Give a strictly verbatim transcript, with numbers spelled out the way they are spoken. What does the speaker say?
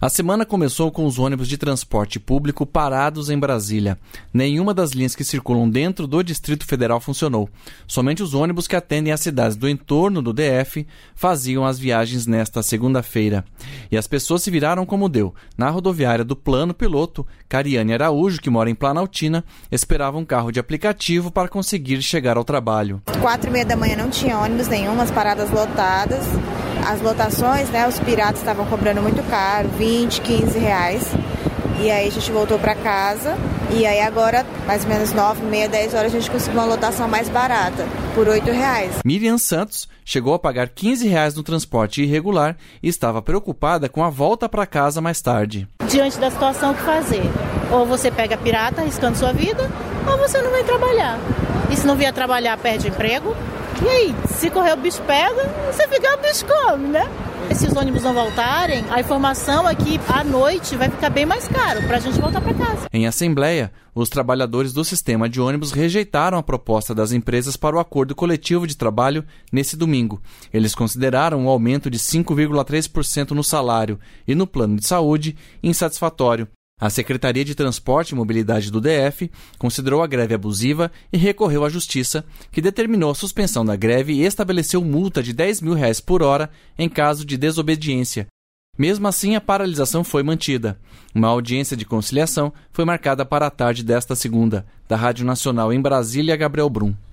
A semana começou com os ônibus de transporte público parados em Brasília. Nenhuma das linhas que circulam dentro do Distrito Federal funcionou. Somente os ônibus que atendem as cidades do entorno do D F faziam as viagens nesta segunda-feira. E as pessoas se viraram como deu. Na rodoviária do Plano Piloto, Cariane Araújo, que mora em Planaltina, esperava um carro de aplicativo para conseguir chegar ao trabalho. Quatro e meia da manhã não tinha ônibus nenhum, as paradas lotadas. As lotações, né, os piratas estavam cobrando muito caro, vinte, quinze reais. E aí a gente voltou para casa e aí agora, mais ou menos nove, meia, dez horas, a gente conseguiu uma lotação mais barata, por oito reais. Miriam Santos chegou a pagar quinze reais no transporte irregular e estava preocupada com a volta para casa mais tarde. Diante da situação, o que fazer? Ou você pega pirata arriscando sua vida, ou você não vai trabalhar. E se não vier trabalhar, perde emprego. E aí, se correr o bicho pega, você fica o bicho come, né? E se os ônibus não voltarem, a informação é que à noite vai ficar bem mais caro para a gente voltar para casa. Em assembleia, os trabalhadores do sistema de ônibus rejeitaram a proposta das empresas para o acordo coletivo de trabalho nesse domingo. Eles consideraram um aumento de cinco vírgula três por cento no salário e no plano de saúde insatisfatório. A Secretaria de Transporte e Mobilidade do D F considerou a greve abusiva e recorreu à Justiça, que determinou a suspensão da greve e estabeleceu multa de dez mil reais por hora em caso de desobediência. Mesmo assim, a paralisação foi mantida. Uma audiência de conciliação foi marcada para a tarde desta segunda. Da Rádio Nacional em Brasília, Gabriel Brum.